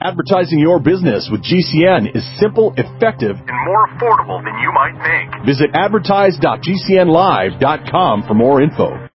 Advertising your business with GCN is simple, effective, and more affordable than you might think. Visit advertise.gcnlive.com for more info.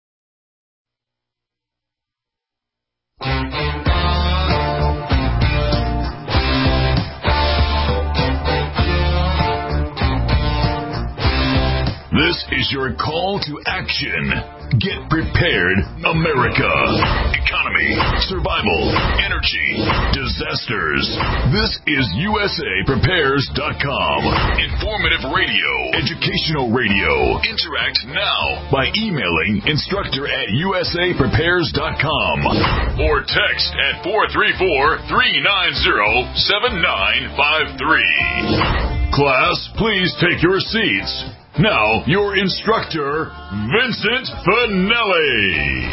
This is your call to action. Get prepared, America. Economy, survival, energy, disasters. This is USAPrepares.com. Informative radio, educational radio. Interact now by emailing instructor@USAPrepares.com or text at 434-390-7953. Class, please take your seats. Now, your instructor, Vincent Finelli.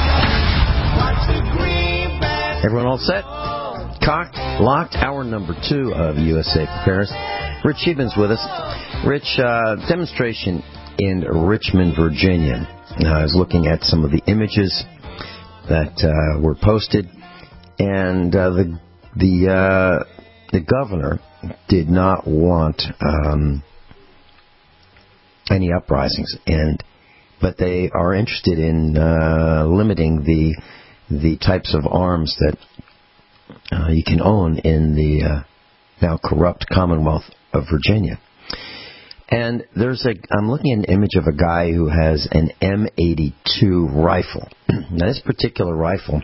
Everyone all set? Cocked, locked, hour number 2 of USA Prepares. Rich Sheehan's with us. Rich, demonstration in Richmond, Virginia. I was looking at some of the images that were posted, and the governor did not want any uprisings, but they are interested in limiting the types of arms that you can own in the now corrupt Commonwealth of Virginia. And I'm looking at an image of a guy who has an M82 rifle. Now, this particular rifle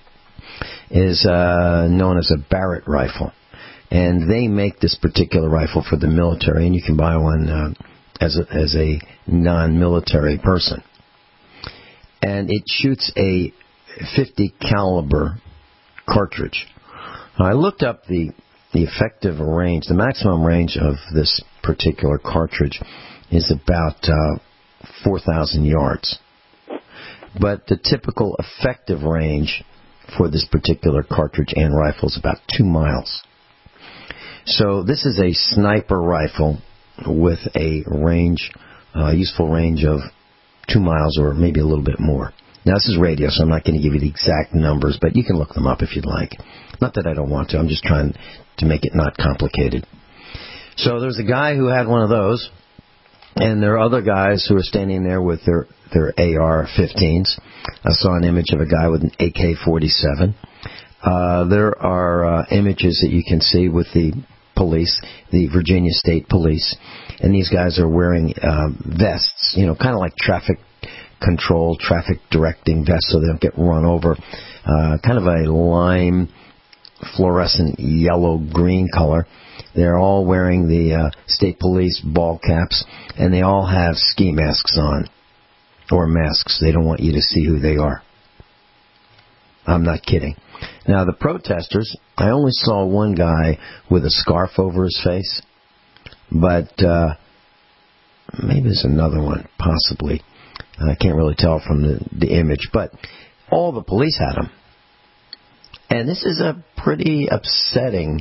is known as a Barrett rifle, and they make this particular rifle for the military, and you can buy one as a non-military person. And it shoots a .50 caliber cartridge. Now, I looked up the effective range. The maximum range of this particular cartridge is about 4,000 yards. But the typical effective range for this particular cartridge and rifle is about 2 miles. So this is a sniper rifle with a useful range of 2 miles or maybe a little bit more. Now, this is radio, so I'm not going to give you the exact numbers, but you can look them up if you'd like. Not that I don't want to. I'm just trying to make it not complicated. So there's a guy who had one of those, and there are other guys who are standing there with their AR-15s. I saw an image of a guy with an AK-47. There are images that you can see with the police, the Virginia State Police, and these guys are wearing vests, kind of like traffic control, traffic directing vests so they don't get run over, kind of a lime fluorescent yellow-green color. They're all wearing the state police ball caps, and they all have ski masks on, or masks. They don't want you to see who they are. I'm not kidding. Now, the protesters, I only saw one guy with a scarf over his face, but maybe there's another one, possibly. I can't really tell from the image, but all the police had them. And this is a pretty upsetting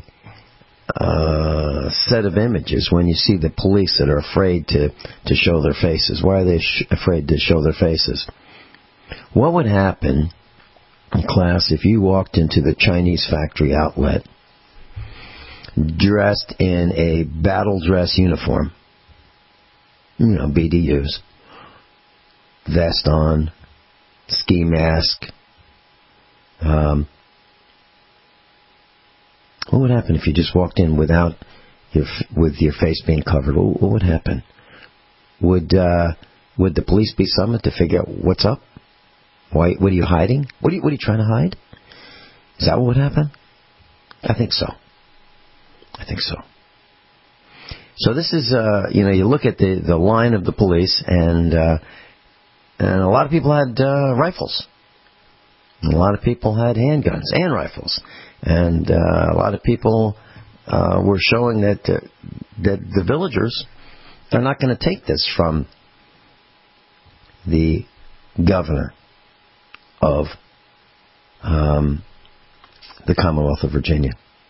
set of images when you see the police that are afraid to show their faces. Why are they afraid to show their faces? What would happen, class, if you walked into the Chinese factory outlet dressed in a battle dress uniform, BDUs, vest on, ski mask? What would happen if you just walked in with your face being covered? What would happen? Would the police be summoned to figure out what's up? What are you hiding? What are you trying to hide? Is that what would happen? I think so. So this is, you look at the line of the police, and a lot of people had rifles. And a lot of people had handguns and rifles. And a lot of people were showing that the villagers are not going to take this from the governor of the Commonwealth of Virginia.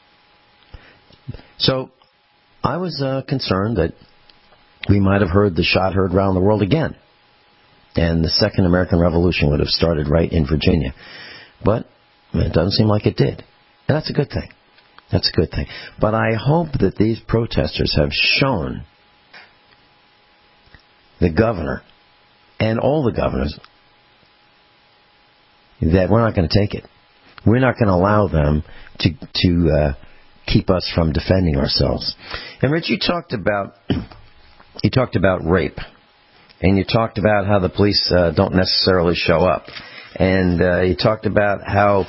So I was concerned that we might have heard the shot heard around the world again, and the Second American Revolution would have started right in Virginia. But it doesn't seem like it did. And that's a good thing. That's a good thing. But I hope that these protesters have shown the governor and all the governors that we're not going to take it. We're not going to allow them to keep us from defending ourselves. And Rich, you talked about rape, and you talked about how the police don't necessarily show up, and you talked about how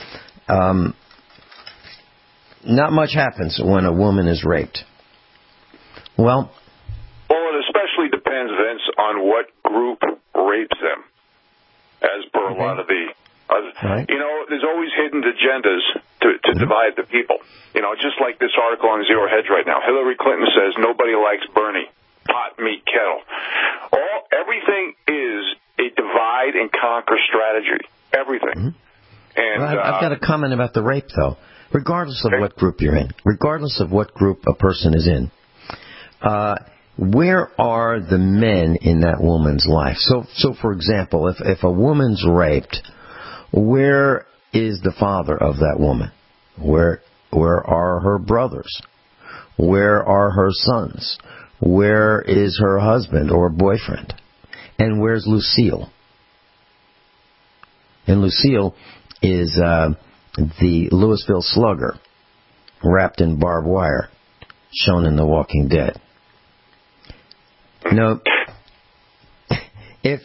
not much happens when a woman is raped. Well, it especially depends, Vince, on what group rapes them, as per a lot of the... right. There's always hidden agendas to divide the people. Just like this article on Zero Hedge right now. Hillary Clinton says nobody likes Bernie. Pot, meat, kettle. Everything is a divide and conquer strategy. Everything. And I've got a comment about the rape, though. Regardless of what group you're in, regardless of what group a person is in, where are the men in that woman's life? So for example, if a woman's raped, where is the father of that woman? Where are her brothers? Where are her sons? Where is her husband or boyfriend? And where's Lucille? And Lucille is the Louisville Slugger wrapped in barbed wire, shown in The Walking Dead. If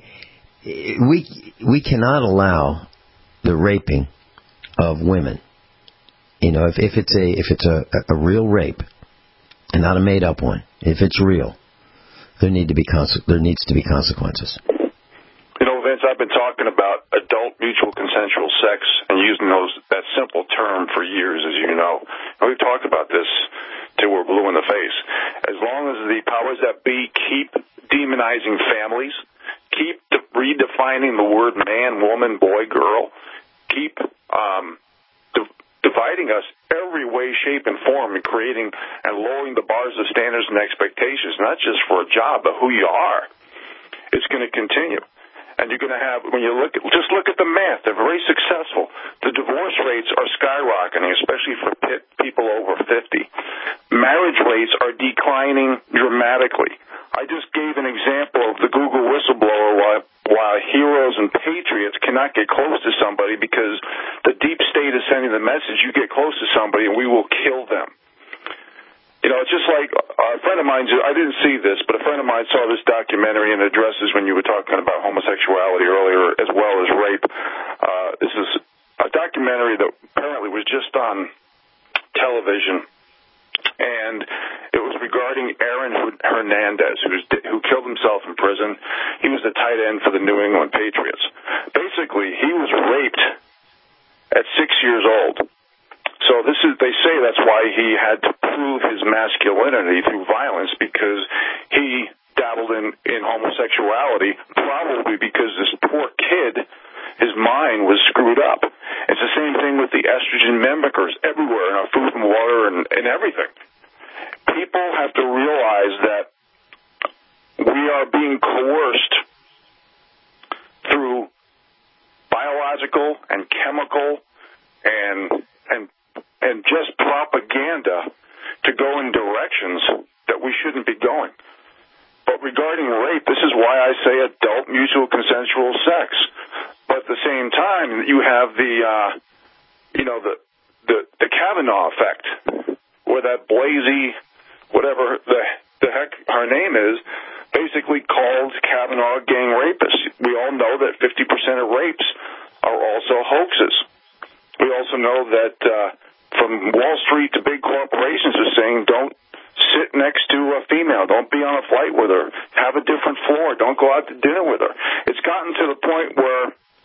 we cannot allow the raping of women, if it's a real rape and not a made up one, if it's real, there needs to be consequences. Vince, I've been talking about adult mutual consensual sex and using that simple term for years, as you know. And we've talked about this till we're blue in the face. As long as the powers that be keep demonizing families, keep redefining the word man, woman, boy, girl, keep dividing us every way, shape, and form, and creating and lowering the bars of standards and expectations, not just for a job, but who you are, it's going to continue. And you're going to have, when you look at the math, they're very successful. The divorce rates are skyrocketing, especially for people over 50. Marriage rates are declining dramatically. I just gave an example of the Google whistleblower why heroes and patriots cannot get close to somebody because the deep state is sending the message, you get close to somebody and we will kill them. It's just like a friend of mine, I didn't see this, but a friend of mine saw this documentary and addresses when you were talking about homosexuality earlier as well as rape. This is a documentary that apparently was just on television, and it was regarding Aaron Hernandez, who killed himself in prison. He was the tight end for the New England Patriots. Basically, he was raped at 6 years old. So they say that's why he had to prove his masculinity through violence, because he dabbled in homosexuality, probably because this poor kid, his mind was screwed up. It's the same thing with the estrogen mimickers everywhere in our food and water and everything. People have to realize that we are being coerced through biological and chemical and just propaganda to go in directions that we shouldn't be going. But regarding rape, this is why I say adult mutual consensual sex. But at the same time, you have the Kavanaugh effect, where that Blasey, whatever the heck her name is, basically called Kavanaugh a gang rapist. We all know that 50% of rapes are also hoaxes. We also know that from Wall Street to big corporations are saying don't sit next to a female, don't be on a flight with her, have a different floor, don't go out to dinner with her. It's gotten to the point where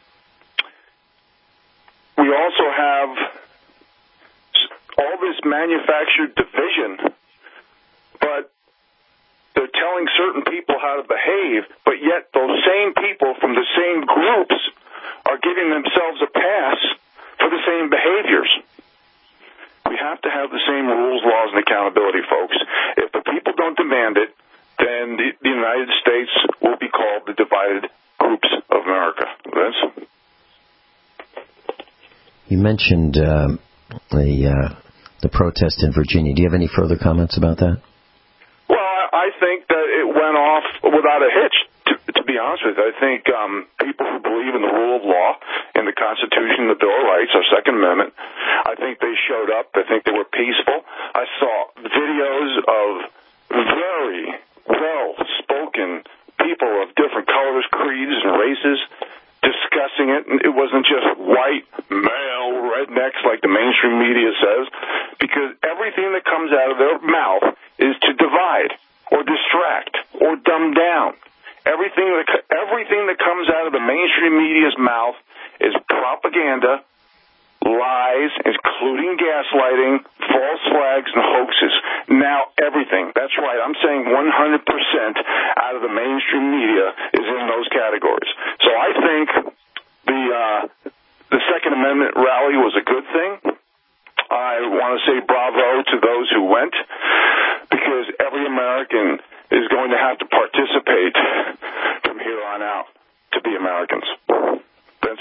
we also have all this manufactured division, but they're telling certain people how to behave, but yet those same people from the same groups are giving themselves a pass for the same behaviors. We have to have the same rules, laws, and accountability, folks. If the people don't demand it, then the United States will be called the divided groups of America. Vince? You mentioned the the protest in Virginia. Do you have any further comments about that? Well, I think that it went off without a hitch, to be honest with you. I think people who believe in the rule of law, in the Constitution, the Bill of Rights, our Second Amendment, I think they showed up. I think they were peaceful. I saw videos of very well-spoken people of different colors, creeds, and races discussing it. It wasn't just white, male, rednecks like the mainstream media says, because everything that comes out of their mouth is to divide or distract or dumb down. Everything that comes out of the mainstream media's mouth is propaganda, lies, including gaslighting, false flags, and hoaxes. Now everything. That's right. I'm saying 100% out of the mainstream media is in those categories. So I think the Second Amendment rally was a good thing. I want to say bravo to those who went, because every American is going to have to participate from here on out to be Americans. Vince?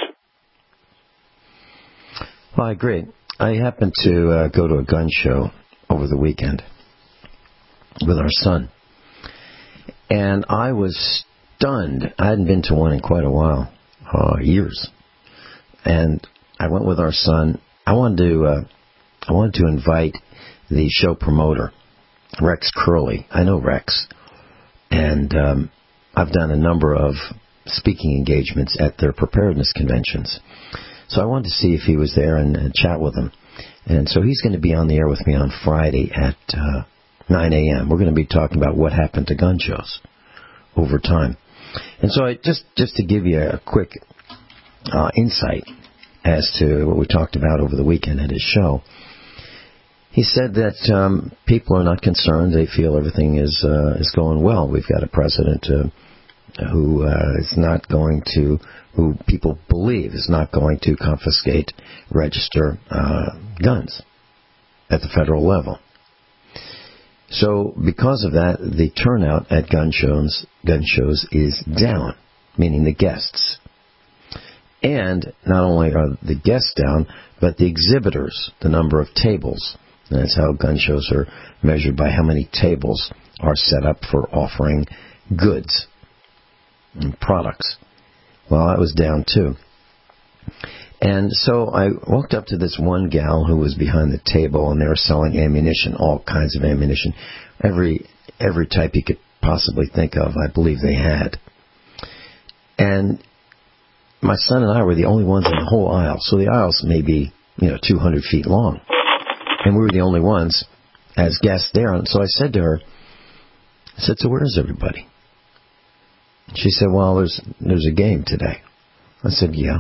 Well, I agree. I happened to go to a gun show over the weekend with our son, and I was stunned. I hadn't been to one in quite a while, years, and I went with our son. I wanted to invite the show promoter, Rex Curley. I know Rex, and I've done a number of speaking engagements at their preparedness conventions. So I wanted to see if he was there and chat with him. And so he's going to be on the air with me on Friday at 9 a.m. We're going to be talking about what happened to gun shows over time. And so just to give you a quick insight as to what we talked about over the weekend at his show, he said that people are not concerned. They feel everything is going well. We've got a president who is not going to, who people believe is not going to confiscate, register guns at the federal level. So because of that, the turnout at gun shows is down, meaning the guests. And not only are the guests down, but the exhibitors, the number of tables. And that's how gun shows are measured, by how many tables are set up for offering goods and products. Well, that was down too. And so I walked up to this one gal who was behind the table, and they were selling ammunition, all kinds of ammunition, every type you could possibly think of, I believe they had. And my son and I were the only ones in the whole aisle. So the aisle's maybe 200 feet long, and we were the only ones as guests there. And so I said to her, so where's everybody? She said, well, there's a game today. I said, yeah.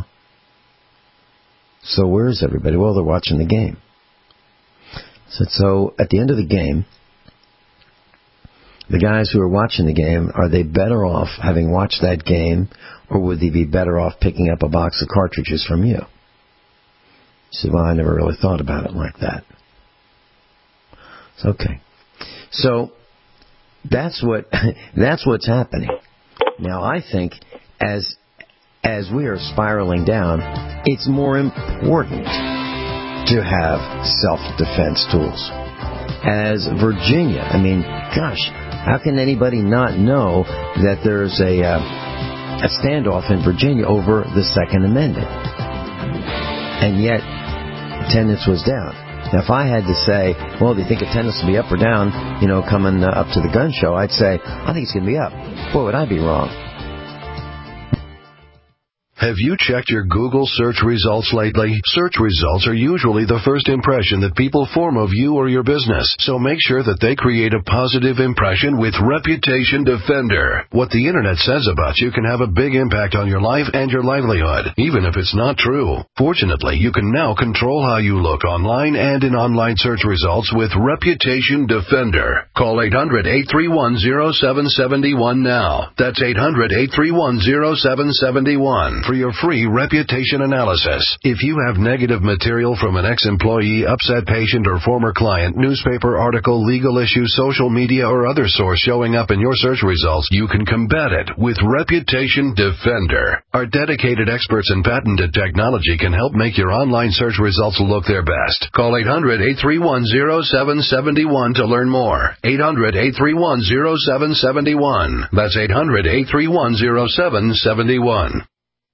So where's everybody? Well, they're watching the game. I said, so at the end of the game, the guys who are watching the game, are they better off having watched that game, or would they be better off picking up a box of cartridges from you? She said, well, I never really thought about it like that. It's okay. So that's what's happening. Now, I think as we are spiraling down, it's more important to have self-defense tools. As Virginia, I mean, gosh, how can anybody not know that there's a standoff in Virginia over the Second Amendment? And yet, attendance was down. Now, if I had to say, well, do you think attendance will be up or down, coming up to the gun show, I'd say, I think it's going to be up. Boy, would I be wrong. Have you checked your Google search results lately? Search results are usually the first impression that people form of you or your business, so make sure that they create a positive impression with Reputation Defender. What the Internet says about you can have a big impact on your life and your livelihood, even if it's not true. Fortunately, you can now control how you look online and in online search results with Reputation Defender. Call 800-831-0771 now. That's 800-831-0771. for your free reputation analysis. If you have negative material from an ex-employee, upset patient, or former client, newspaper article, legal issue, social media, or other source showing up in your search results, you can combat it with Reputation Defender. Our dedicated experts in patented technology can help make your online search results look their best. Call 800-831-0771 to learn more. 800-831-0771. That's 800-831-0771.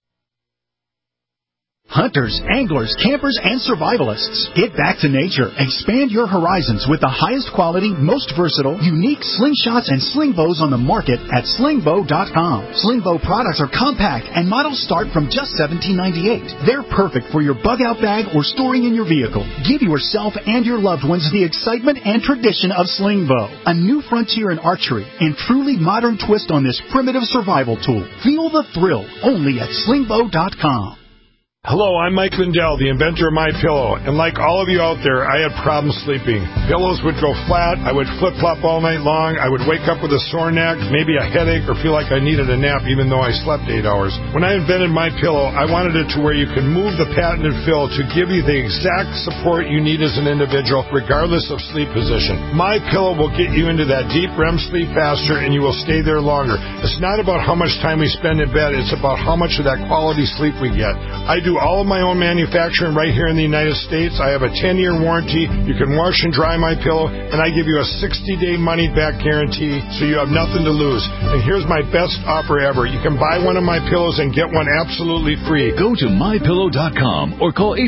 Hunters, anglers, campers, and survivalists. Get back to nature. Expand your horizons with the highest quality, most versatile, unique slingshots and sling bows on the market at slingbow.com. Sling bow products are compact and models start from just $17.98. They're perfect for your bug-out bag or storing in your vehicle. Give yourself and your loved ones the excitement and tradition of sling bow. A new frontier in archery and truly modern twist on this primitive survival tool. Feel the thrill only at slingbow.com. Hello, I'm Mike Lindell, the inventor of MyPillow, and like all of you out there, I had problems sleeping. Pillows would go flat, I would flip-flop all night long, I would wake up with a sore neck, maybe a headache, or feel like I needed a nap even though I slept 8 hours. When I invented MyPillow, I wanted it to where you could move the patented fill to give you the exact support you need as an individual, regardless of sleep position. MyPillow will get you into that deep REM sleep faster, and you will stay there longer. It's not about how much time we spend in bed, it's about how much of that quality sleep we get. I do all of my own manufacturing right here in the United States. I have a 10-year warranty. You can wash and dry my pillow, and I give you a 60-day money-back guarantee, so you have nothing to lose. And here's my best offer ever. You can buy one of my pillows and get one absolutely free. Go to MyPillow.com or call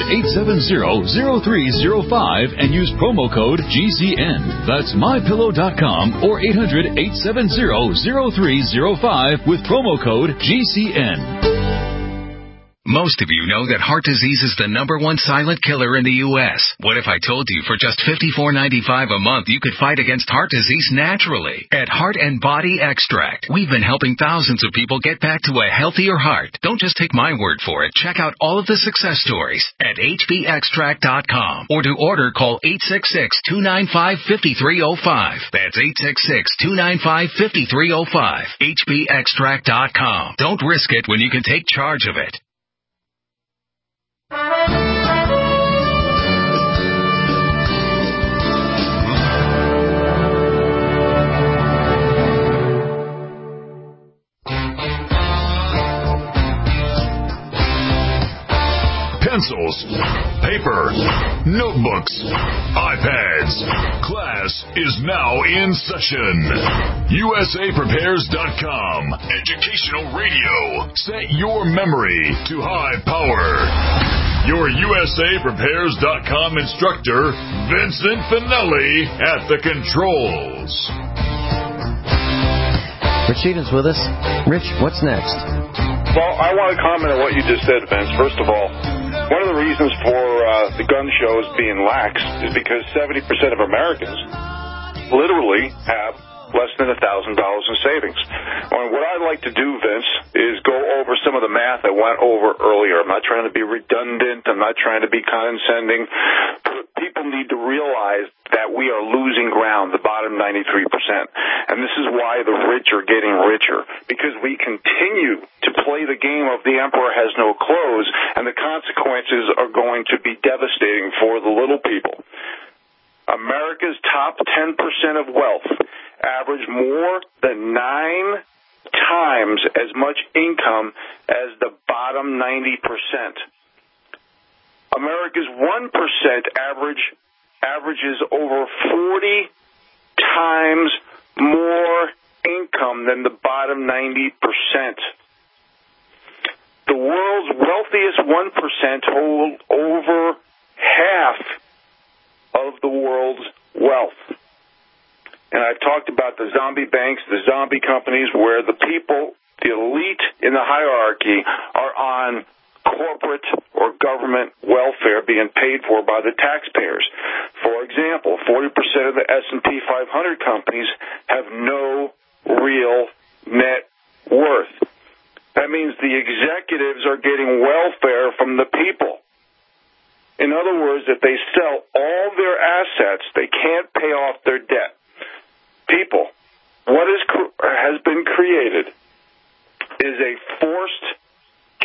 800-870-0305 and use promo code GCN. That's MyPillow.com or 800-870-0305 with promo code GCN. Most of you know that heart disease is the #1 silent killer in the U.S. What if I told you for just $54.95 a month you could fight against heart disease naturally? At Heart and Body Extract, we've been helping thousands of people get back to a healthier heart. Don't just take my word for it. Check out all of the success stories at hbextract.com. Or to order, call 866-295-5305. That's 866-295-5305. hbextract.com. Don't risk it when you can take charge of it. Pencils, paper, notebooks, iPads. Class is now in session. USAPrepares.com. Educational radio. Set your memory to high power. Your USAPrepares.com instructor, Vincent Finelli, at the controls. Rich Eden's with us. Rich, what's next? Well, I want to comment on what you just said, Vince. First of all, one of the reasons for the gun shows being lax is because 70% of Americans literally have less than $1,000 in savings. And what I'd like to do, Vince, is go over some of the math I went over earlier. I'm not trying to be redundant. I'm not trying to be condescending. People need to realize that we are losing ground, the bottom 93%. And this is why the rich are getting richer, because we continue to play the game of the emperor has no clothes, and the consequences are going to be devastating for the little people. America's top 10% of wealth average more than 9 times as much income as the bottom 90%. America's 1% averages over 40 times more income than the bottom 90%. The world's wealthiest 1% hold over half of the world's wealth. And I've talked about the zombie banks, the zombie companies, where the people, the elite in the hierarchy, are on corporate or government welfare being paid for by the taxpayers. For example, 40% of the S&P 500 companies have no real net worth. That means the executives are getting welfare from the people. In other words, if they sell all their assets, they can't pay off their debt. People, what has been created is a forced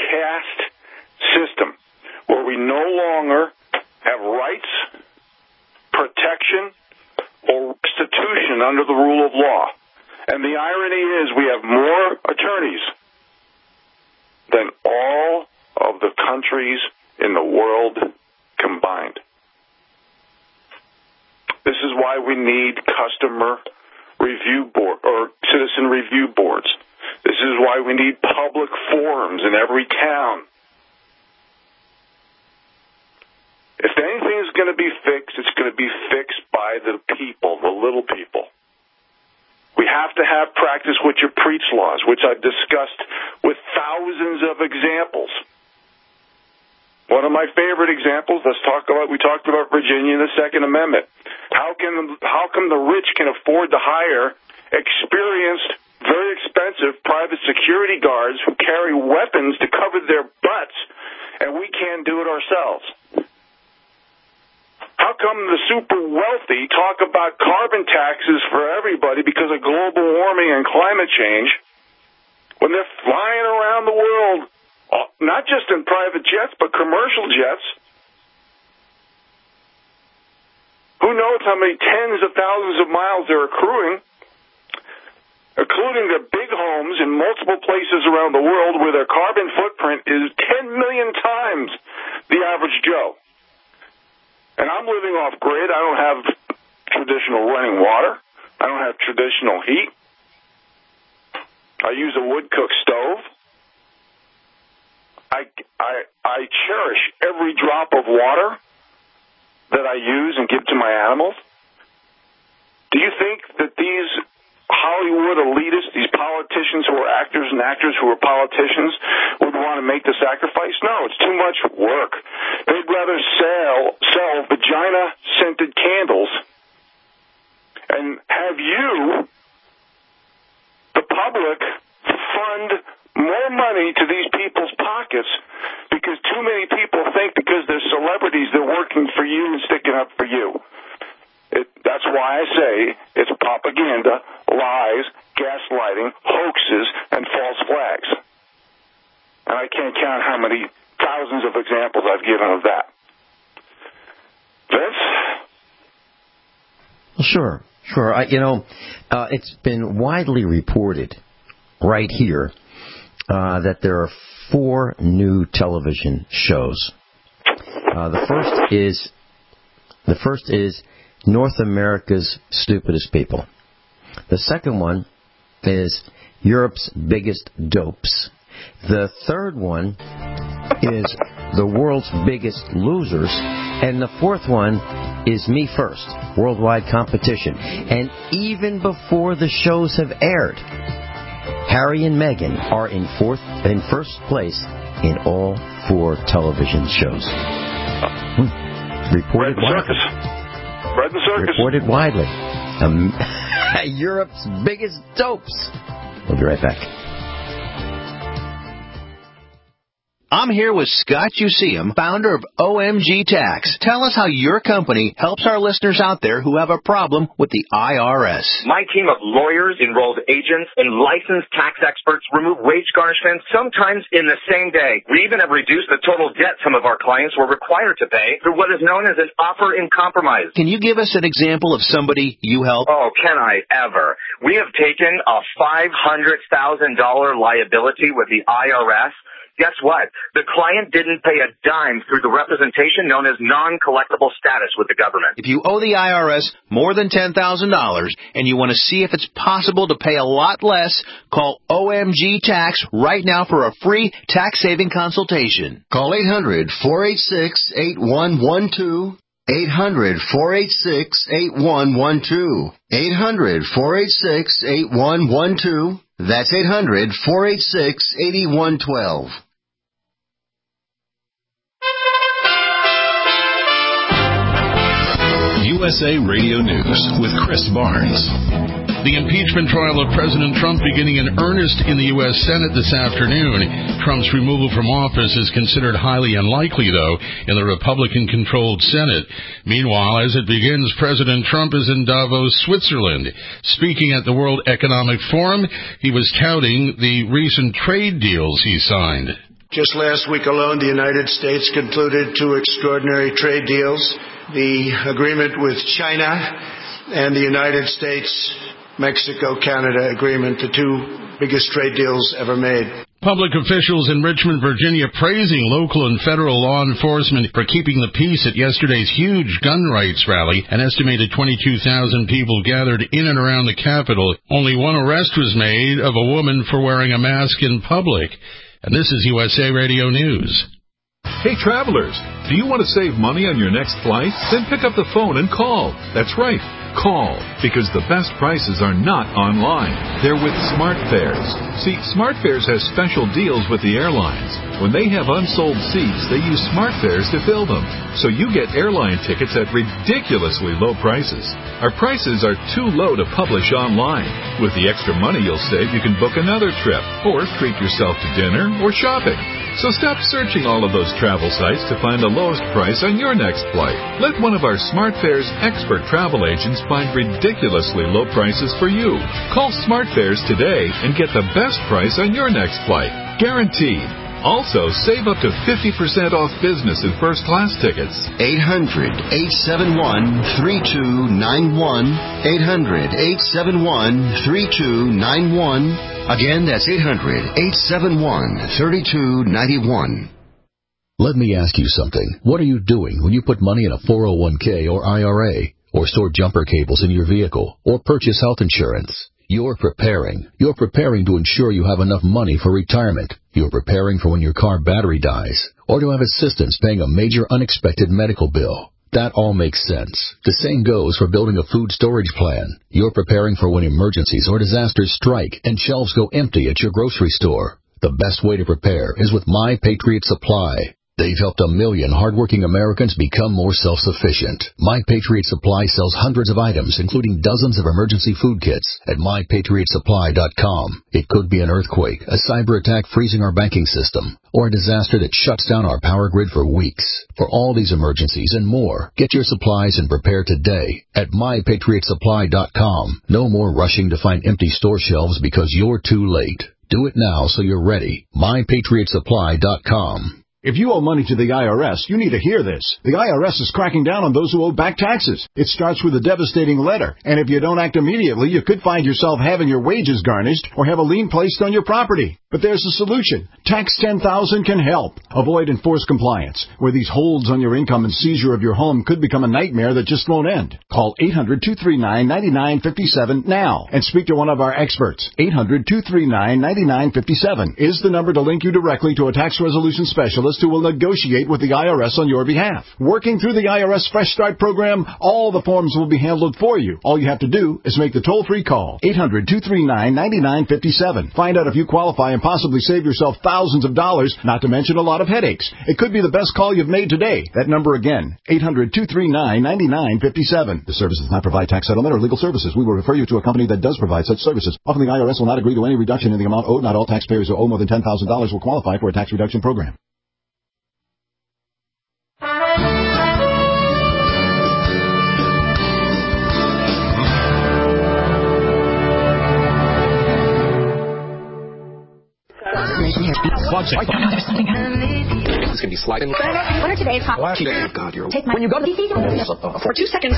caste system where we no longer have rights, protection, or restitution under the rule of law. And the irony is we have more attorneys than all of the countries in the world combined. This is why we need customer review board or citizen review boards. This is why we need public forums in every town. If anything is going to be fixed, it's going to be fixed by the people, the little people. We have to have practice what you preach laws, which I've discussed with thousands of examples. One of my favorite examples, we talked about Virginia and the Second Amendment. How come the rich can afford to hire experienced, very expensive private security guards who carry weapons to cover their butts, and we can't do it ourselves? How come the super wealthy talk about carbon taxes for everybody because of global warming and climate change when they're flying around the world, not just in private jets, but commercial jets? Who knows how many tens of thousands of miles they're accruing, including their big homes in multiple places around the world where their carbon footprint is 10 million times the average Joe. And I'm living off grid. I don't have traditional running water. I don't have traditional heat. I use a wood-cooked stove. I cherish every drop of water that I use and give to my animals. Do you think that these Hollywood elitists, these politicians who are actors and actors who are politicians, would want to make the sacrifice? No, it's too much work. They'd rather sell vagina-scented candles and have you, the public, fund more money to these people's pockets because too many people think because they're celebrities they're working for you and sticking up for you. That's why I say it's propaganda, lies, gaslighting, hoaxes, and false flags. And I can't count how many thousands of examples I've given of that. Vince? Sure. It's been widely reported right here that there are 4 new television shows. The first is North America's Stupidest People. The second one is Europe's Biggest Dopes. The third one is The World's Biggest Losers. And the fourth one is Me First, Worldwide Competition. And even before the shows have aired, Harry and Meghan are in first place in all 4 television shows. Reported widely. Europe's Biggest Dopes. We'll be right back. I'm here with Scott Useum, founder of OMG Tax. Tell us how your company helps our listeners out there who have a problem with the IRS. My team of lawyers, enrolled agents, and licensed tax experts remove wage garnishments sometimes in the same day. We even have reduced the total debt some of our clients were required to pay through what is known as an offer in compromise. Can you give us an example of somebody you help? Oh, can I ever? We have taken a $500,000 liability with the IRS. Guess what? The client didn't pay a dime through the representation known as non-collectible status with the government. If you owe the IRS more than $10,000 and you want to see if it's possible to pay a lot less, call OMG Tax right now for a free tax-saving consultation. Call 800-486-8112. 800-486-8112. 800-486-8112. That's 800-486-8112. USA Radio News with Chris Barnes. The impeachment trial of President Trump beginning in earnest in the U.S. Senate this afternoon. Trump's removal from office is considered highly unlikely, though, in the Republican-controlled Senate. Meanwhile, as it begins, President Trump is in Davos, Switzerland. Speaking at the World Economic Forum, he was touting the recent trade deals he signed. Just last week alone, the United States concluded 2 extraordinary trade deals. The agreement with China and the United States-Mexico-Canada agreement, the 2 biggest trade deals ever made. Public officials in Richmond, Virginia, praising local and federal law enforcement for keeping the peace at yesterday's huge gun rights rally. An estimated 22,000 people gathered in and around the Capitol. Only 1 arrest was made of a woman for wearing a mask in public. And this is USA Radio News. Hey, travelers, do you want to save money on your next flight? Then pick up the phone and call. That's right. Call, because the best prices are not online. They're with SmartFares. See, SmartFares has special deals with the airlines. When they have unsold seats, they use SmartFares to fill them. So you get airline tickets at ridiculously low prices. Our prices are too low to publish online. With the extra money you'll save, you can book another trip, or treat yourself to dinner or shopping. So stop searching all of those travel sites to find the lowest price on your next flight. Let one of our SmartFares expert travel agents find ridiculously low prices for you. Call SmartFares today and get the best price on your next flight. Guaranteed. Also, save up to 50% off business and first-class tickets. 800-871-3291. 800-871-3291. Again, that's 800-871-3291. Let me ask you something. What are you doing when you put money in a 401k or IRA, or store jumper cables in your vehicle, or purchase health insurance? You're preparing. You're preparing to ensure you have enough money for retirement. You're preparing for when your car battery dies, or to have assistance paying a major unexpected medical bill. That all makes sense. The same goes for building a food storage plan. You're preparing for when emergencies or disasters strike and shelves go empty at your grocery store. The best way to prepare is with My Patriot Supply. They've helped 1 million hardworking Americans become more self-sufficient. My Patriot Supply sells hundreds of items, including dozens of emergency food kits at MyPatriotSupply.com. It could be an earthquake, a cyber attack freezing our banking system, or a disaster that shuts down our power grid for weeks. For all these emergencies and more, get your supplies and prepare today at MyPatriotSupply.com. No more rushing to find empty store shelves because you're too late. Do it now so you're ready. MyPatriotSupply.com. If you owe money to the IRS, you need to hear this. The IRS is cracking down on those who owe back taxes. It starts with a devastating letter, and if you don't act immediately, you could find yourself having your wages garnished or have a lien placed on your property. But there's a solution. Tax 10,000 can help. Avoid enforced compliance, where these holds on your income and seizure of your home could become a nightmare that just won't end. Call 800-239-9957 now and speak to one of our experts. 800-239-9957 is the number to link you directly to a tax resolution specialist who will negotiate with the IRS on your behalf. Working through the IRS Fresh Start program, all the forms will be handled for you. All you have to do is make the toll-free call. 800-239-9957. Find out if you qualify and possibly save yourself thousands of dollars, not to mention a lot of headaches. It could be the best call you've made today. That number again, 800-239-9957. The service does not provide tax settlement or legal services. We will refer you to a company that does provide such services. Often the IRS will not agree to any reduction in the amount owed. Not all taxpayers who owe more than $10,000 will qualify for a tax reduction program. It's going to be sliding. What are today's hot? God, you're... Take my... When you go to the for 2 seconds...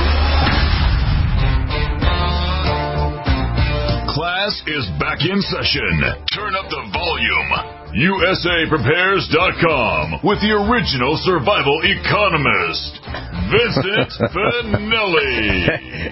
Class is back in session. Turn up the volume. USAPrepares.com with the original survival economist, Vincent Finelli.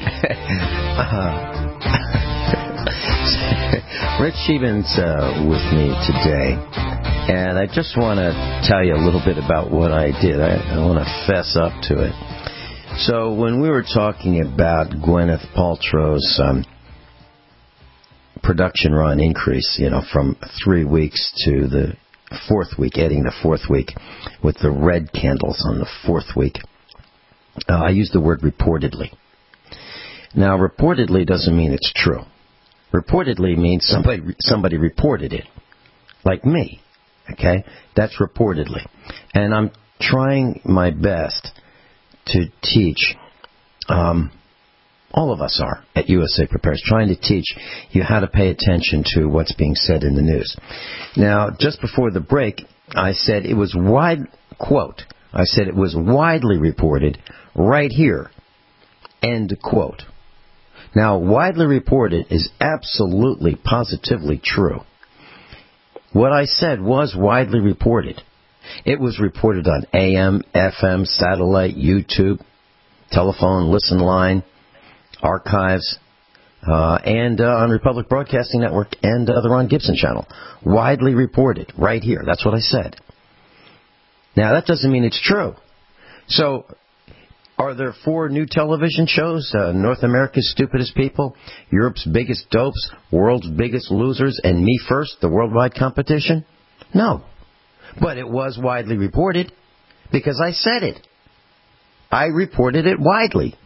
Rich Sheehan's with me today, and I just want to tell you a little bit about what I did. I want to fess up to it. So when we were talking about Gwyneth Paltrow's production run increase, from 3 weeks to the 4th week, adding the 4th week with the red candles on the 4th week, I used the word reportedly. Now, reportedly doesn't mean it's true. Reportedly means somebody reported it, like me, okay? That's reportedly. And I'm trying my best to teach All of us are at USA Prepares, trying to teach you how to pay attention to what's being said in the news. Now, just before the break, I said it was widely reported right here, end quote. Now, widely reported is absolutely, positively true. What I said was widely reported. It was reported on AM, FM, satellite, YouTube, telephone, listen line, archives, and on Republic Broadcasting Network and the Ron Gibson channel. Widely reported, right here. That's what I said. Now, that doesn't mean it's true. So, are there 4 new television shows? North America's Stupidest People, Europe's Biggest Dopes, World's Biggest Losers, and Me First, the worldwide competition? No. But it was widely reported because I said it. I reported it widely.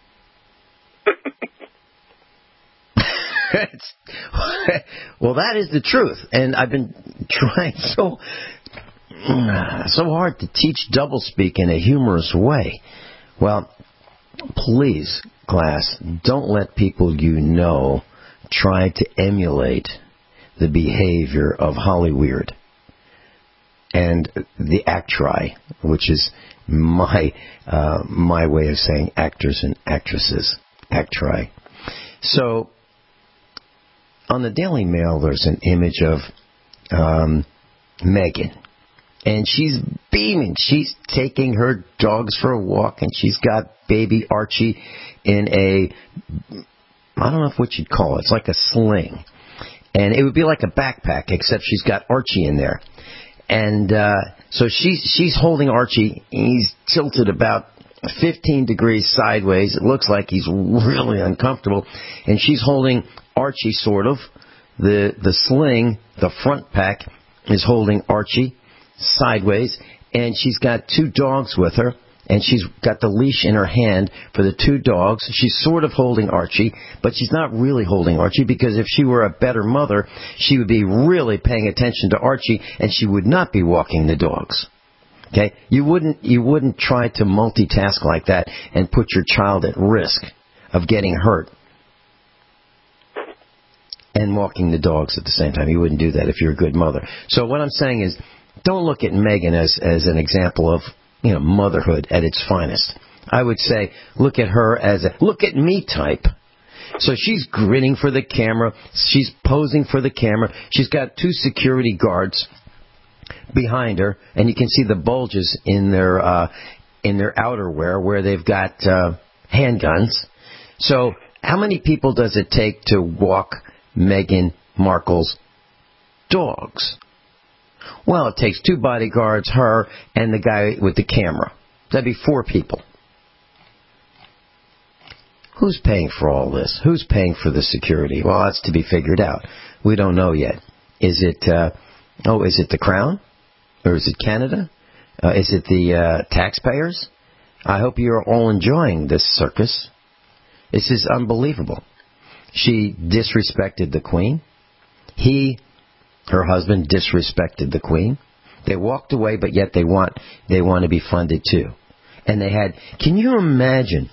Well, that is the truth. And I've been trying so hard to teach doublespeak in a humorous way. Well, please, class, don't let people you know try to emulate the behavior of Hollyweird and the actri, which is my way of saying actors and actresses, actri. So, on the Daily Mail, there's an image of Meghan. And she's beaming. She's taking her dogs for a walk, and she's got baby Archie in I don't know what you'd call it. It's like a sling. And it would be like a backpack, except she's got Archie in there. And so she's holding Archie. He's tilted about 15 degrees sideways. It looks like he's really uncomfortable. And she's holding Archie, sort of. The sling, the front pack, is holding Archie sideways, and she's got 2 dogs with her, and she's got the leash in her hand for the 2 dogs. She's sort of holding Archie, but she's not really holding Archie, because if she were a better mother, she would be really paying attention to Archie, and she would not be walking the dogs. Okay? You wouldn't try to multitask like that and put your child at risk of getting hurt and walking the dogs at the same time. You wouldn't do that if you're a good mother. So what I'm saying is, don't look at Meghan as an example of, motherhood at its finest. I would say, look at her as a look at me type. So she's grinning for the camera. She's posing for the camera. She's got 2 security guards behind her, and you can see the bulges in their outerwear where they've got handguns. So how many people does it take to walk Meghan Markle's dogs? Well, it takes 2 bodyguards, her, and the guy with the camera. That'd be 4 people. Who's paying for all this? Who's paying for the security? Well, that's to be figured out. We don't know yet. Is it the Crown? Or is it Canada? Is it the taxpayers? I hope you're all enjoying this circus. This is unbelievable. She disrespected the Queen. Her husband disrespected the Queen. They walked away, but yet they want to be funded too. And they had. Can you imagine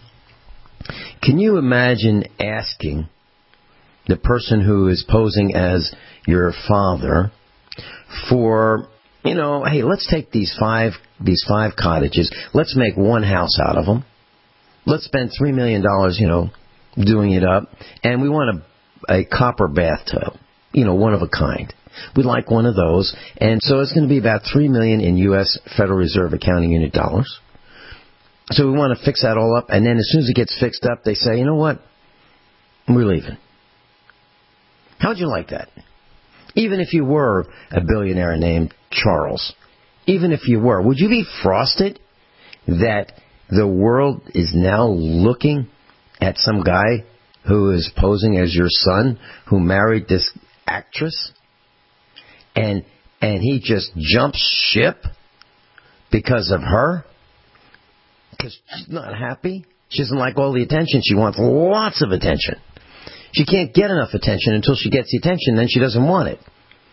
asking the person who is posing as your father for, hey, let's take these five cottages. Let's make one house out of them. Let's spend $3 million, doing it up, and we want a copper bathtub, one of a kind. We'd like one of those, and so it's going to be about $3 million in U.S. Federal Reserve accounting unit dollars. So we want to fix that all up, and then as soon as it gets fixed up, they say, you know what, we're leaving. How would you like that? Even if you were a billionaire named Charles, even if you were, would you be frosted that the world is now looking at some guy who is posing as your son, who married this actress, and he just jumps ship because of her? Because she's not happy. She doesn't like all the attention. She wants lots of attention. She can't get enough attention until she gets the attention, then she doesn't want it.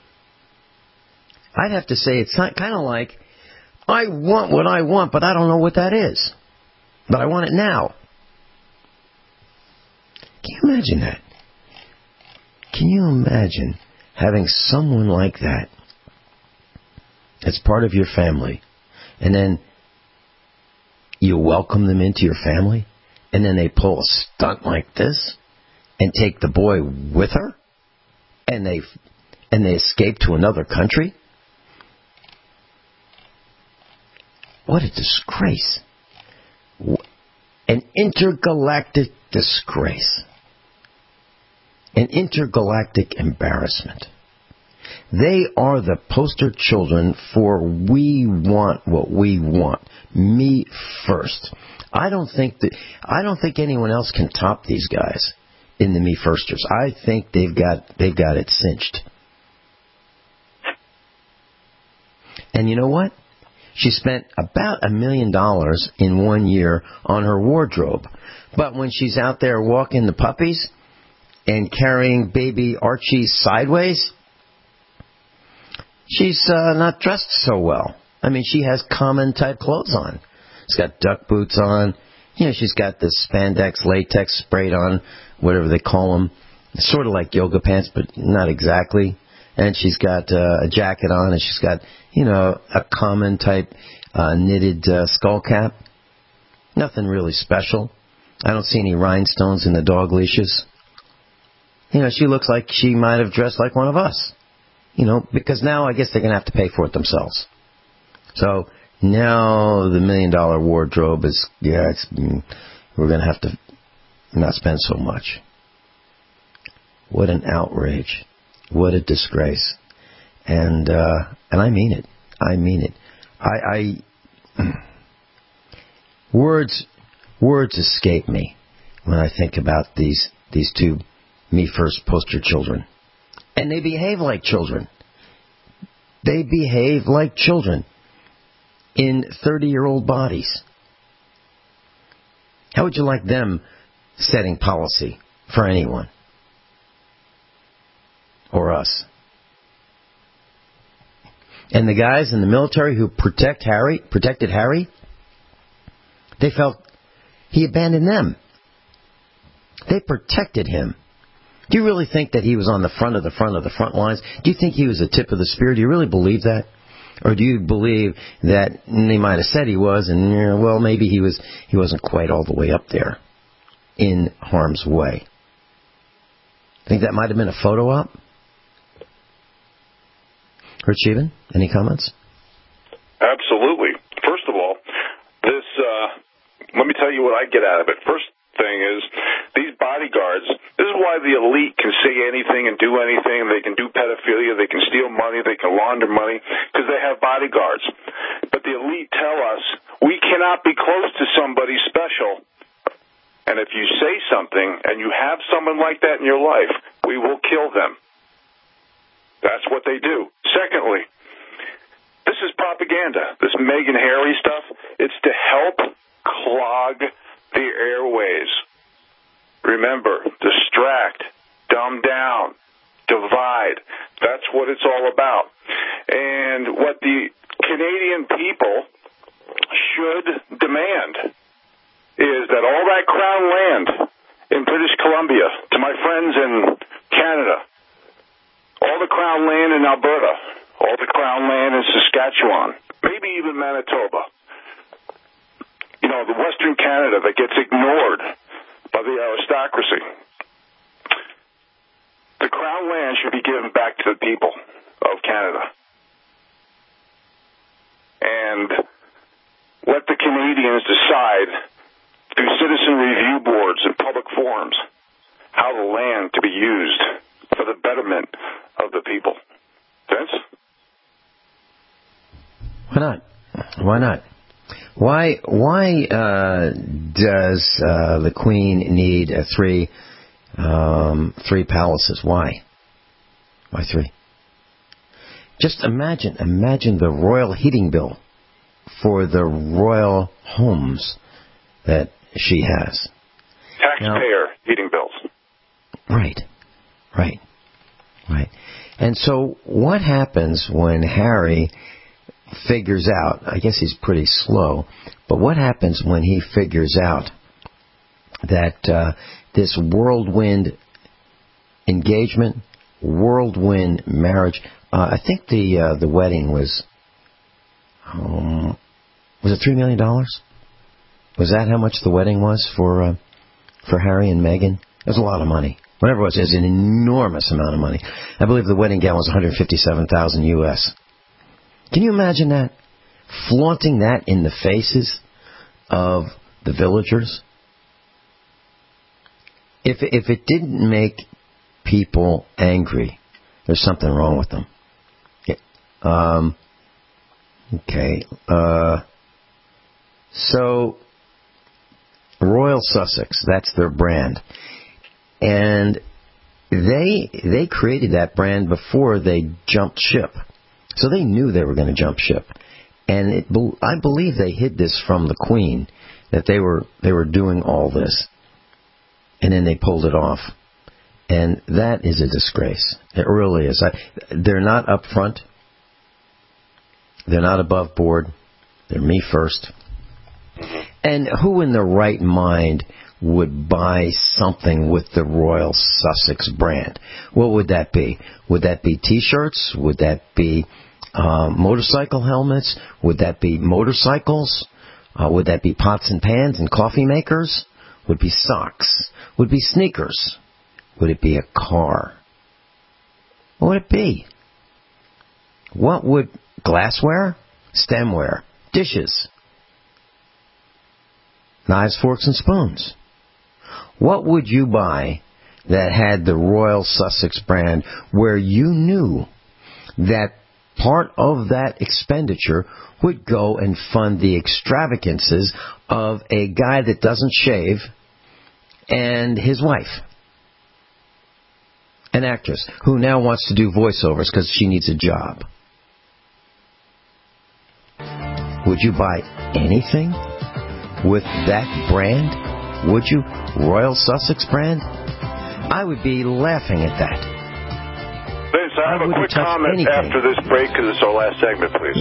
I'd have to say it's kind of like, I want what I want, but I don't know what that is. But I want it now. you imagine that? Can you imagine having someone like that as part of your family, and then you welcome them into your family, and then they pull a stunt like this and take the boy with her, and they escape to another country? What a disgrace. An intergalactic disgrace. An intergalactic embarrassment. They are the poster children for we want what we want. Me first. I don't think anyone else can top these guys in the me firsters. I think they've got it cinched. And you know what? She spent about $1 million in 1 year on her wardrobe. But when she's out there walking the puppies and carrying baby Archie sideways, she's not dressed so well. I mean, she has common type clothes on. She's got duck boots on. She's got this spandex latex sprayed on, whatever they call them. It's sort of like yoga pants, but not exactly. And she's got a jacket on, and she's got, a common type knitted skull cap. Nothing really special. I don't see any rhinestones in the dog leashes. She looks like she might have dressed like one of us. Because now I guess they're going to have to pay for it themselves. So now the $1 million wardrobe is, we're going to have to not spend so much. What an outrage. What a disgrace. And I mean it. I mean it. Words escape me when I think about these two me first poster children. And they behave like children. They behave like children in 30-year-old bodies. How would you like them setting policy for anyone? Or us? And the guys in the military who protected Harry, they felt he abandoned them. They protected him. Do you really think that he was on the front of the front lines? Do you think he was the tip of the spear? Do you really believe that? Or do you believe that they might have said he was, and well, maybe he wasn't quite all the way up there in harm's way? Think that might have been a photo op? Kurt Sheevan, any comments? Absolutely. First of all, let me tell you what I get out of it. First thing is, these bodyguards, this is why the elite can say anything and do anything. They can do pedophilia, they can steal money, they can launder money, because they have bodyguards. But the elite tell us we cannot be close to somebody special. And if you say something and you have someone like that in your life, we will kill them. That's what they do. Secondly, this is propaganda. This Meghan Harry stuff, it's to help clog the airways. Remember, distract, dumb down, divide. That's what it's all about. And what the Canadian people should demand is that all that Crown land in British Columbia, to my friends in Canada, all the Crown land in Alberta, all the Crown land in Saskatchewan, maybe even Manitoba, the Western Canada that gets ignored by the aristocracy. The Crown land should be given back to the people of Canada. And let the Canadians decide through citizen review boards and public forums how the land to be used for the betterment of the people. Vince? Why not? Why not? Why does the Queen need three palaces? Why? Why three? Just imagine the royal heating bill for the royal homes that she has. Taxpayer heating bills. Right. And so what happens when Harry figures out, I guess he's pretty slow, but what happens when he figures out that this whirlwind engagement, whirlwind marriage. I think the wedding was it $3 million? Was that how much the wedding was for Harry and Meghan? It was a lot of money. Whatever it was an enormous amount of money. I believe the wedding gown was $157,000 US. Can you imagine that? Flaunting that in the faces of the villagers? If it didn't make people angry, there's something wrong with them. Okay. So, Royal Sussex, that's their brand. And they created that brand before they jumped ship. So they knew they were going to jump ship. And I believe they hid this from the Queen, that they were doing all this. And then they pulled it off. And that is a disgrace. It really is. They're not up front. They're not above board. They're me first. And who in their right mind would buy something with the Royal Sussex brand? What would that be? Would that be T-shirts? Would that be motorcycle helmets? Would that be motorcycles? Would that be pots and pans and coffee makers? Would it be socks? Would it be sneakers? Would it be a car? What would it be? What would glassware? Stemware? Dishes? Knives, forks, and spoons? What would you buy that had the Royal Sussex brand where you knew that part of that expenditure would go and fund the extravagances of a guy that doesn't shave and his wife? An actress who now wants to do voiceovers because she needs a job. Would you buy anything with that brand? Would you? Royal Sussex brand? I would be laughing at that. Vince, I have a quick comment after this break because it's our last segment, please.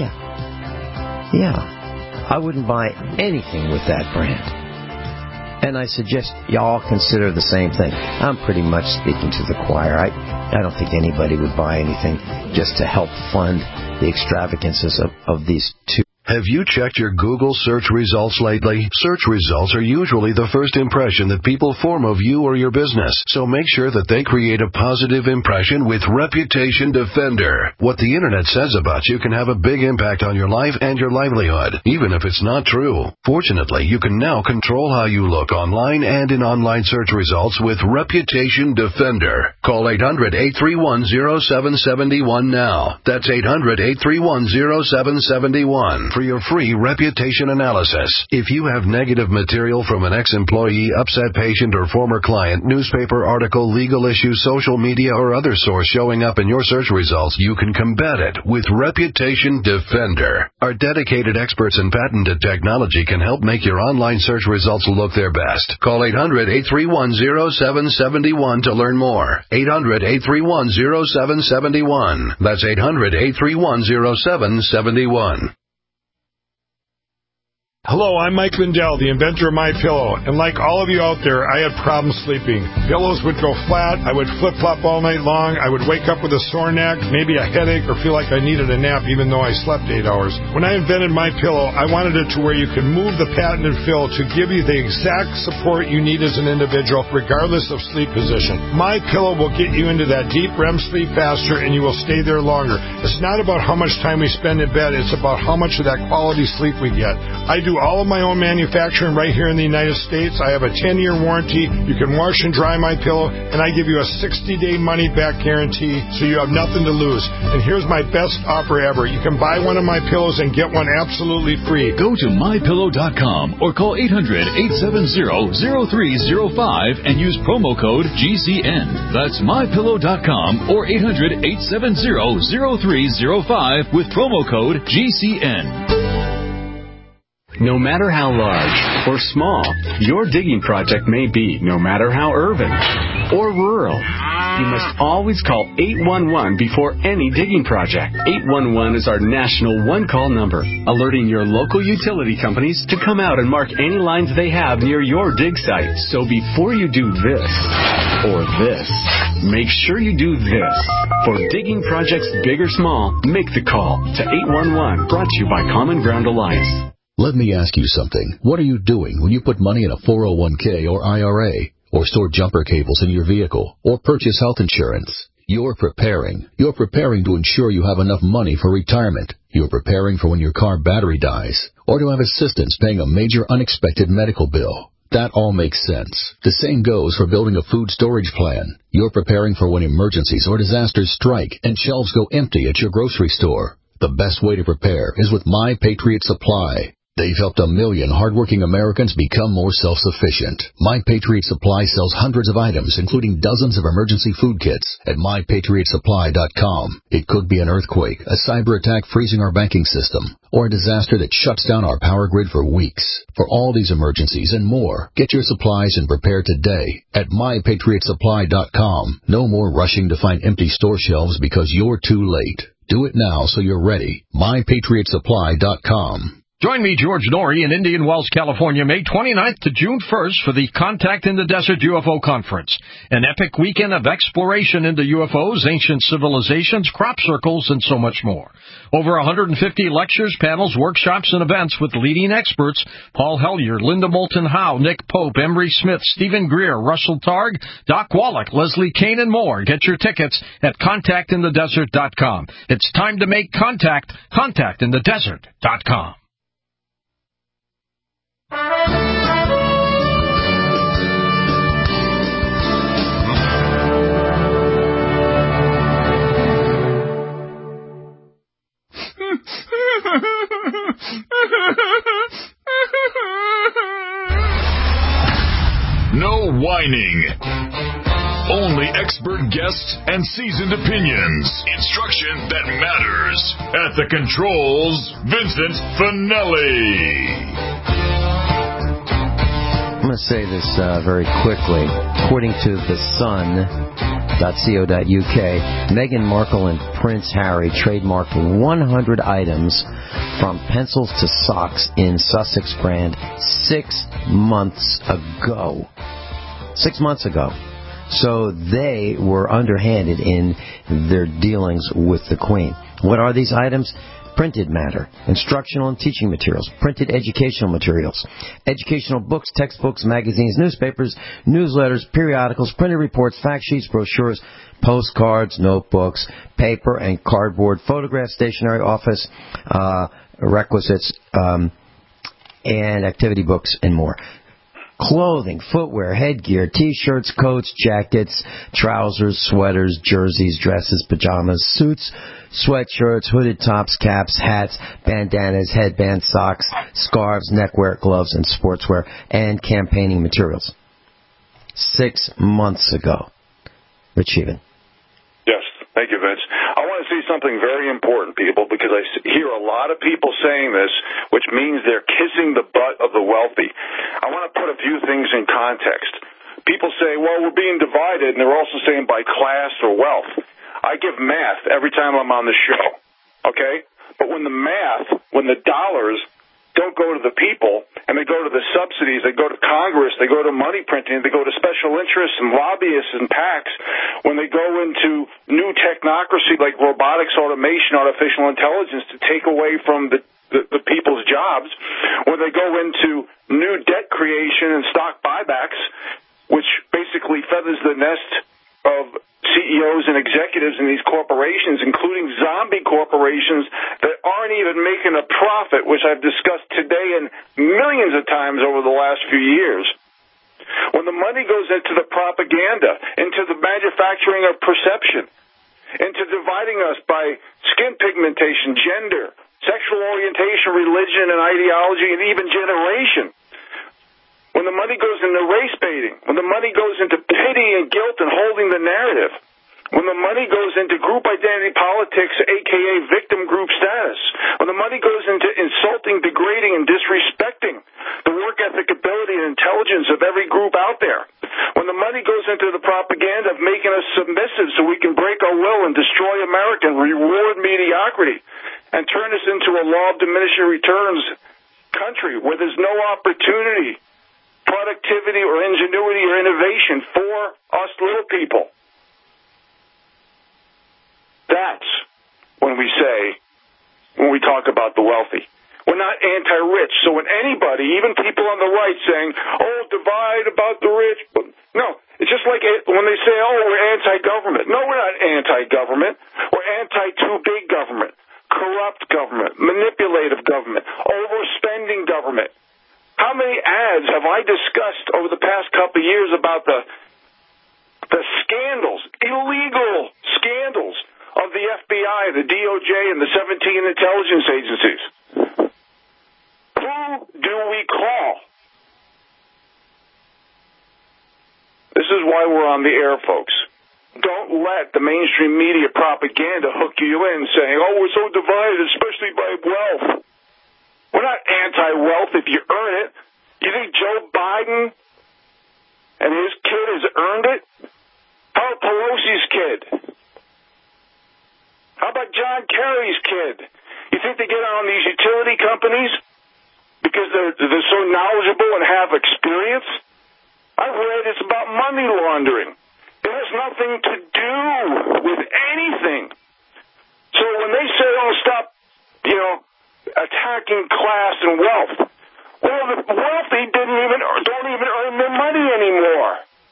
Yeah. I wouldn't buy anything with that brand. And I suggest y'all consider the same thing. I'm pretty much speaking to the choir. I don't think anybody would buy anything just to help fund the extravagances of these two. Have you checked your Google search results lately? Search results are usually the first impression that people form of you or your business, so make sure that they create a positive impression with Reputation Defender. What the internet says about you can have a big impact on your life and your livelihood, even if it's not true. Fortunately, you can now control how you look online and in online search results with Reputation Defender. Call 800-831-0771 now. That's 800-831-0771. For your free reputation analysis. If you have negative material from an ex-employee, upset patient, or former client, newspaper article, legal issue, social media, or other source showing up in your search results, you can combat it with Reputation Defender. Our dedicated experts in patented technology can help make your online search results look their best. Call 800-831-0771 to learn more. 800-831-0771. That's 800-831-0771. Hello, I'm Mike Lindell, the inventor of MyPillow, and like all of you out there, I had problems sleeping. Pillows would go flat, I would flip-flop all night long, I would wake up with a sore neck, maybe a headache, or feel like I needed a nap even though I slept 8 hours. When I invented MyPillow, I wanted it to where you can move the patented fill to give you the exact support you need as an individual, regardless of sleep position. MyPillow will get you into that deep REM sleep faster, and you will stay there longer. It's not about how much time we spend in bed, it's about how much of that quality sleep we get. I do all of my own manufacturing right here in the United States. I have a 10-year warranty. You can wash and dry my pillow, and I give you a 60-day money-back guarantee, so you have nothing to lose. And here's my best offer ever. You can buy one of my pillows and get one absolutely free. Go to MyPillow.com or call 800-870-0305 and use promo code GCN. That's MyPillow.com or 800-870-0305 with promo code GCN. No matter how large or small your digging project may be, no matter how urban or rural, you must always call 811 before any digging project. 811 is our national one-call number, alerting your local utility companies to come out and mark any lines they have near your dig site. So before you do this or this, make sure you do this. For digging projects big or small, make the call to 811, brought to you by Common Ground Alliance. Let me ask you something. What are you doing when you put money in a 401k or IRA, or store jumper cables in your vehicle, or purchase health insurance? You're preparing. You're preparing to ensure you have enough money for retirement. You're preparing for when your car battery dies, or to have assistance paying a major unexpected medical bill. That all makes sense. The same goes for building a food storage plan. You're preparing for when emergencies or disasters strike and shelves go empty at your grocery store. The best way to prepare is with My Patriot Supply. They've helped 1 million hardworking Americans become more self-sufficient. My Patriot Supply sells hundreds of items, including dozens of emergency food kits at MyPatriotSupply.com. It could be an earthquake, a cyber attack freezing our banking system, or a disaster that shuts down our power grid for weeks. For all these emergencies and more, get your supplies and prepare today at MyPatriotSupply.com. No more rushing to find empty store shelves because you're too late. Do it now so you're ready. MyPatriotSupply.com. Join me, George Norrie, in Indian Wells, California, May 29th to June 1st for the Contact in the Desert UFO Conference, an epic weekend of exploration into UFOs, ancient civilizations, crop circles, and so much more. Over 150 lectures, panels, workshops, and events with leading experts: Paul Hellyer, Linda Moulton Howe, Nick Pope, Emery Smith, Stephen Greer, Russell Targ, Doc Wallach, Leslie Kane, and more. Get your tickets at ContactInTheDesert.com. It's time to make contact. ContactInTheDesert.com. No whining. Only expert guests and seasoned opinions. Instruction that matters. At the controls, Vincent Finelli. I'm going to say this very quickly. According to thesun.co.uk, Meghan Markle and Prince Harry trademarked 100 items from pencils to socks in Sussex brand 6 months ago. 6 months ago. So they were underhanded in their dealings with the Queen. What are these items? Printed matter, instructional and teaching materials, printed educational materials, educational books, textbooks, magazines, newspapers, newsletters, periodicals, printed reports, fact sheets, brochures, postcards, notebooks, paper and cardboard, photographs, stationery, office requisites, and activity books, and more. Clothing, footwear, headgear, T-shirts, coats, jackets, trousers, sweaters, jerseys, dresses, pajamas, suits, sweatshirts, hooded tops, caps, hats, bandanas, headbands, socks, scarves, neckwear, gloves, and sportswear, and campaigning materials. 6 months ago. Rich Sheehan. Yes, thank you, Vince. I want to say something very important, people, because I hear a lot of people saying this, which means they're kissing the butt of the wealthy. I want to put a few things in context. People say, well, we're being divided, and they're also saying by class or wealth. I give math every time I'm on the show, okay? But when the dollars don't go to the people, and they go to the subsidies, they go to Congress, they go to money printing, they go to special interests and lobbyists and PACs, when they go into new technocracy like robotics, automation, artificial intelligence to take away from the people's jobs, when they go into new debt creation and stock buybacks, which basically feathers the nest of CEOs and executives in these corporations, including zombie corporations that aren't even making a profit, which I've discussed today and millions of times over the last few years. When the money goes into the propaganda, into the manufacturing of perception, into dividing us by skin pigmentation, gender, sexual orientation, religion, and ideology, and even generation. When the money goes into race baiting, when the money goes into pity and guilt and holding the narrative, when the money goes into group identity politics, a.k.a. victim group status, when the money goes into insulting insulting, degrading, and disrespecting the work ethic, ability, and intelligence of every group out there. When the money goes into the propaganda of making us submissive so we can break our will and destroy America and reward mediocrity and turn us into a law of diminishing returns country where there's no opportunity, productivity, or ingenuity or innovation for us little people. That's when we talk about the wealthy. We're not anti-rich. So when anybody, even people on the right saying, oh, divide about the rich, no, it's just like when they say, oh, we're anti-government. No, we're not anti-government. We're anti-too-big government, corrupt government, manipulative government, overspending government. How many ads have I discussed over the past couple of years about the scandals, illegal scandals of the FBI, the DOJ, and the 17 intelligence agencies? Who do we call? This is why we're on the air, folks. Don't let the mainstream media propaganda hook you in saying, oh, we're so divided, especially by wealth. We're not anti-wealth if you earn it. You think Joe Biden and his kid has earned it? How about Pelosi's kid? How about John Kerry's kid? You think they get on these utility companies because they're so knowledgeable and have experience? I've read it's about money laundering. It has nothing to do with anything. So when they say, oh, stop, attacking class and wealth, well, the wealthy don't even earn their money anymore.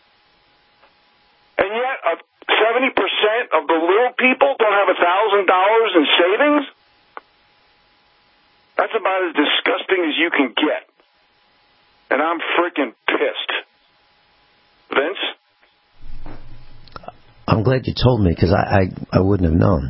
And yet 70% of the little people don't have $1,000 in savings? That's about as disgusting as you can get. And I'm freaking pissed. Vince? I'm glad you told me, because I wouldn't have known.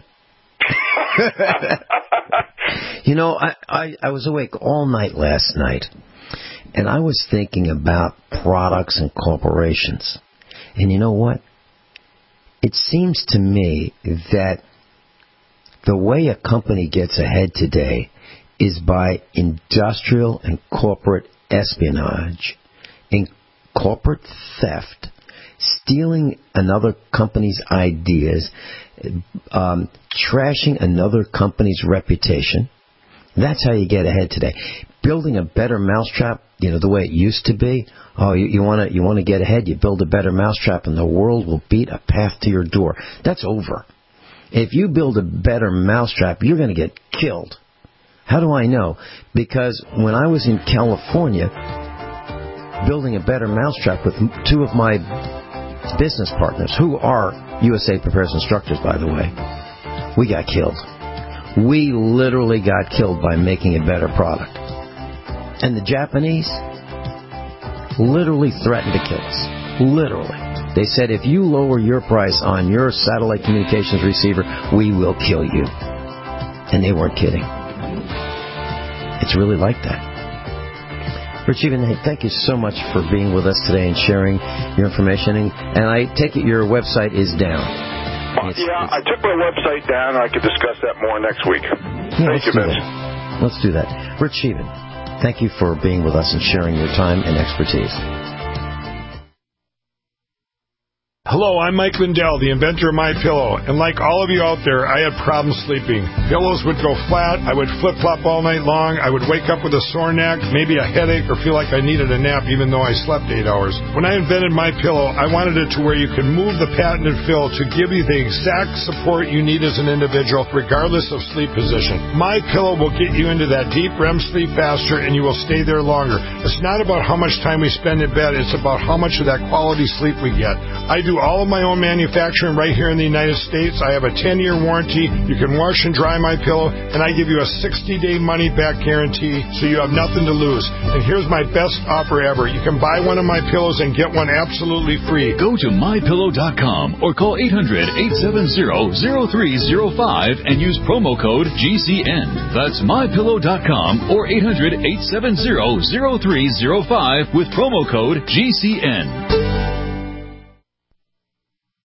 I was awake all night last night, and I was thinking about products and corporations. And you know what? It seems to me that the way a company gets ahead today is by industrial and corporate espionage and corporate theft, stealing another company's ideas, trashing another company's reputation. That's how you get ahead today. Building a better mousetrap, the way it used to be. Oh, you want to get ahead, you build a better mousetrap and the world will beat a path to your door. That's over. If you build a better mousetrap, you're going to get killed. How do I know? Because when I was in California building a better mousetrap with two of my business partners, who are USA Prepares Instructors, by the way, we got killed. We literally got killed by making a better product. And the Japanese literally threatened to kill us. Literally. They said, if you lower your price on your satellite communications receiver, we will kill you. And they weren't kidding. It's really like that. Rich Even, thank you so much for being with us today and sharing your information. And I take it your website is down. I took my website down. I could discuss that more next week. Thank you, Vince. Let's do that. Rich Even, thank you for being with us and sharing your time and expertise. Hello, I'm Mike Lindell, the inventor of MyPillow, and like all of you out there, I had problems sleeping. Pillows would go flat, I would flip-flop all night long, I would wake up with a sore neck, maybe a headache, or feel like I needed a nap even though I slept 8 hours. When I invented MyPillow, I wanted it to where you could move the patented fill to give you the exact support you need as an individual, regardless of sleep position. MyPillow will get you into that deep REM sleep faster, and you will stay there longer. It's not about how much time we spend in bed, it's about how much of that quality sleep we get. I do all of my own manufacturing right here in the United States. I have a 10-year warranty. You can wash and dry MyPillow, and I give you a 60-day money-back guarantee, so you have nothing to lose. And here's my best offer ever. You can buy one of my pillows and get one absolutely free. Go to MyPillow.com or call 800-870-0305 and use promo code GCN. That's MyPillow.com or 800-870-0305 with promo code GCN.